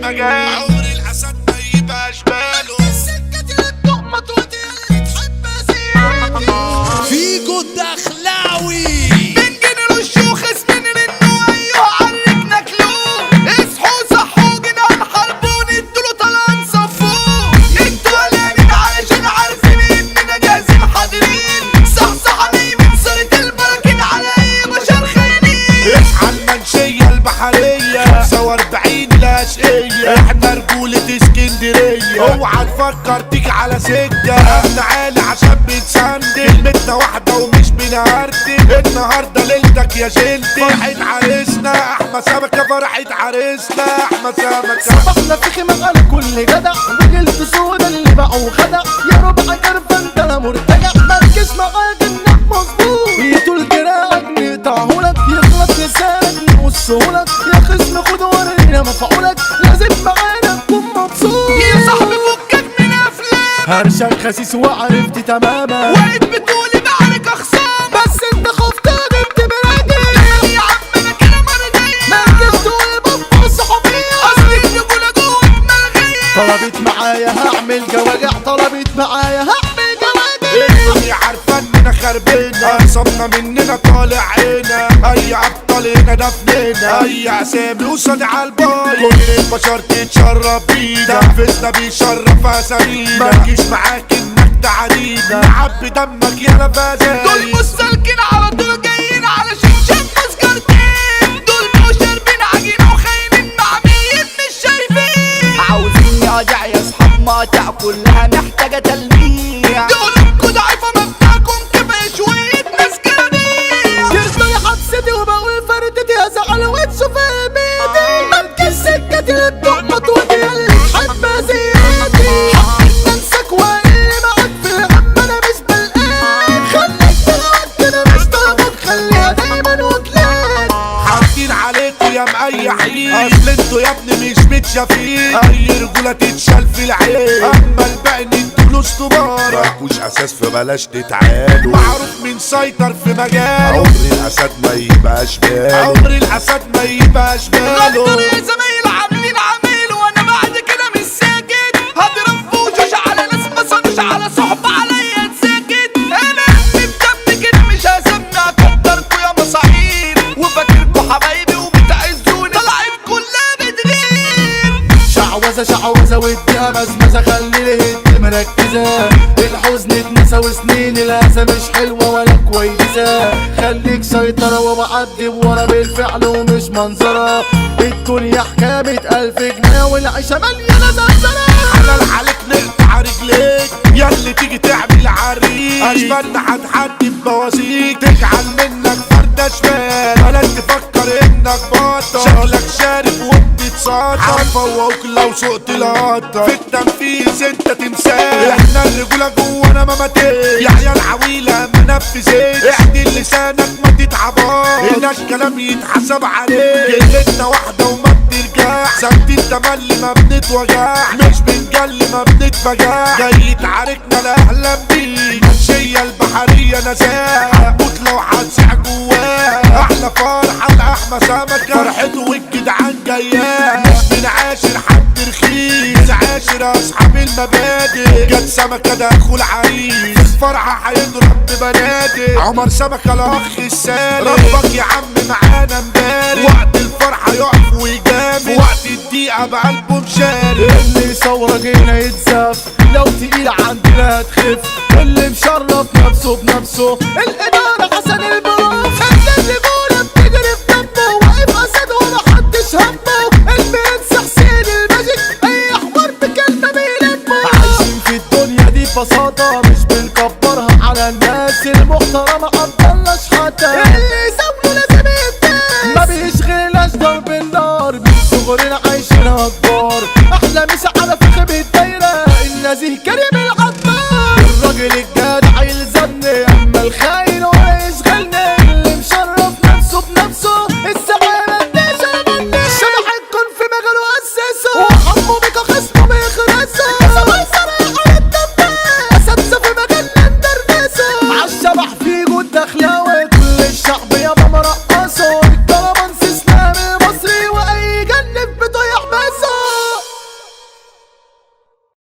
المجال. عمر الاسد ما يبقاش باله السكة دي التهمة توتي اللي تحب زيادي. فيجو الدخلاوي بنجن الشيوخ اسمين منه ايوه عركنا كلو. اصحوا صحوا جنان حربون ادوله طلعان صفوه. انتوا قلقانين علشان عارفين اننا جاهزين حاضرين. صحصحانين من صورة البراكين على اي بشر خاينين. اصحى المنشية البحرية 45 الاشقية احنا رجولة اسكندرية. اوعى تفكر تيجي على سكة احنا عالي عشان بنسندل. كلمتنا واحدة ومش بنهردل. النهاردة ليلتك يا جلدي فرحة عريسنا احمى سمكة. فرحة عريسنا احمى سمكة. صبحنا في خيمة على كل جدع وجلد سودا اللي باعوا خدع. يا ربع كرفة انت لا مرتجع مركز معاك انك مظبوط. يطول دراعك نقطعهولك يغلط لسانك نقصهولك. يا خصم خد ورينا مفعولك لازم معانا تكون مبسوط. يا صاحبي فكك من افلام هرشك خسيس وعرفت تماما. وقت بتقولي بعرك اخصام بس انت خفت غبت براجل. يا عم انا كده مرضية. مركز تقول بابا الصحوبية. اصل الرجولة جوه دماغية. طلبت معايا هعمل جواجع. طلبت معايا هعمل جواجع. الدنيا عارفة اننا خربنا. عصامنا مننا طالع عينا. اي ابطال هنا دفننا. اي اسامي قصاد عالباي. كل البشر تتشرف بينا. نفسنا بيشرف اسامينا. متجيش معاك انك تعدينا. نعبي دمك يا نفاذة. دول مستلكين على طول جايين علشان شم مسكرتين. دول مش شاربين عجين وخاينين معميين مش شايفين. عاوزين يقطع يا اصحاب مقاطع كلها محتاجة تلميع. دولكوا ضعيفة مبدأكم كفاية شوية ناس كرامية. كرتوا يا حبستي وبقول فردتي يا زعل وتشوف الميدي. مركز سكتي للدقمة توتي اللي تحب زيادي. حقك ننسك واللي معاك في الهم انا مش بلقاك. خليك تلعب كده مش طلبك خليها دايما وكلاك. حاطين عليكوا يا مقيحين. اصل انتوا يا ابني مش متشافين. اي رجولة تتشال في العين. اما الباقي ندوله استبارة. مالكوش اساس فبلاش تتعالوا. معروف مين سيطر في مجاله. عمر الاسد ما يبقاش باله. عمر الاسد ما يبقاش باله. غدر يا زمايل عاملين عميل وانا بعد كده مش ساكت. هضرب فوشوش على ناس ما صانوش على صحبة عليا تساكت. انا ابني بدم كده مش هسمع. قدركوا يا مصاحين وفاكركوا حبايبي وبتعزوني. طلعت كلها بدرين. شعوذة واديها مزمزة. خلي الهد مركزة. الحزن اتنسى وسنين الهزة مش حلوة ولا كويسة. خليك سيطرة ومعدي ورا بالفعل ومش منظرة. الدنيا حكامة 1000 جنيه والعيشة مليانة زنزرة. حلال عليك نقطع رجليك ياللي تيجي تعمل عريق. اشبالنا هتحدي ببوازيك. تجعل منك فردة شمال. بلاش تفكر انك بطل. شكلك شارب وبتتصدر. هنفوقك لو سقت القطر. في التنفيذ انت تمثال. احنا الرجولة جوانا ما ماتت. يا عيال عويلة ما نفذت. اعدل لسانك ما تتعباش. هنا الكلام يتحسب عليك. كلمتنا واحدة وما بترجع. ثابتين تملي ما بنتوجع. مش بنجلي ما بنتفجع. جاي تعاركنا لا اهلا بيك. منشية البحرية نزاهة. هتموت لو هتسع جواها. احلى فرحة لأحمى سمكة. فرحته والجدعان جاياه. مش بنعاشر حد رخيص. عاشر اصحاب المبادئ. جت سمكة ده اخو العريس. الفرحة هيضرب ببنادق. عمر سمكة الاخ السالم. ربك يا عم معانا امبارح. وقت الفرحة يقف ويجامل. وقت الدقيقة بقلبه مشارك. اللي يصورك هنا يتزاف. لو تقيل عندنا هتخف. اللي مشرف نفسه بنفسه. الإدارة حسن البراف. انت الرجولة بتجري في دمه. واقف أسد ومحدش همه. البنس حسين الماجيك. أي حوار بكلمة بيلمه. عايشين في الدنيا دي ببساطة. مش بنكبرها على الناس المحترمة. عبدالله شحاتة. اللي يساوله لازم يتداس. ما بيشغلناش ضرب النار. من صغرنا عايشينها كبار. أحلى مسا على فخم الدايرة. النزيه كريم العطار. الراجل الجدع يلزمني. أما الخاين ولا يشغلني. اللي مشرف نفسه بنفسه. السعادة الداشة مني. شبح الكون في مجاله أسسه. وحمه بيك خصمه بيخرسه. سواي سراح على الدبابة. أساتذة في مجالنا ندرسه. عالشبح فيه جود دخلاوي. كل الشعب يابا مرقصه.